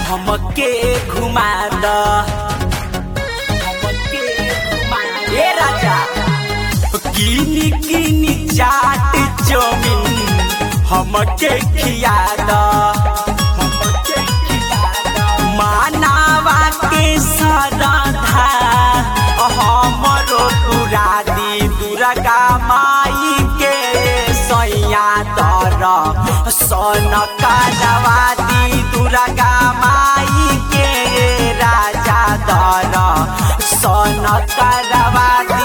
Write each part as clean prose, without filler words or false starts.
हमके घुमा द ए राजा किनी किनी चाट चौमिन हमके खिया द मानावा के सरधा हमरो पुरादी दुर्गा माई के सैया दर सन कालवादी दुर्गा माई के राजा दर सन कालवादी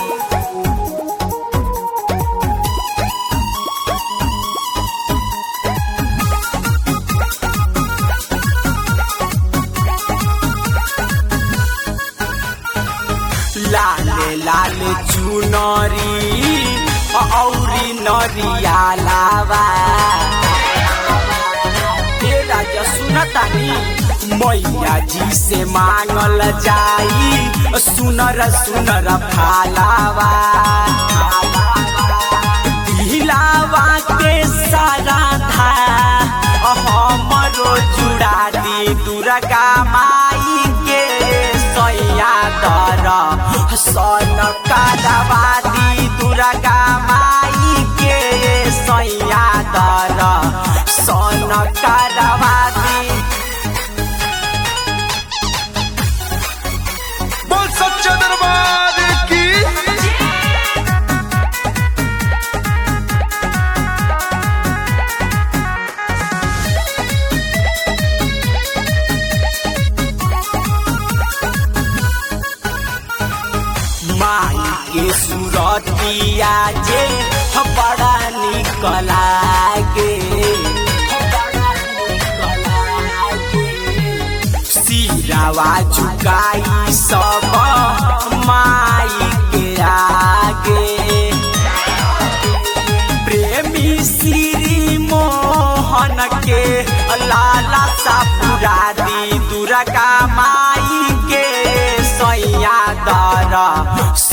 लाले लाले चुनरी औरी नरिया लावा राजा सुनतानी मैया जी से मांगल जाई सुनर सुनर फालावा दिलावा के सरधा हमरो जुड़ा दी दुर्गा माई के सैया दर सन कालवादी दुर्गा माई के सैया दर सन कालवादी बोल सच्चा दरबार की माई के सूरतिया जे बड़ा निक लागे सिरावा झुकाई सब माई के आगे प्रेमी श्री मोहन के लाला सा पुरादी दुर्गा माई के सैया दर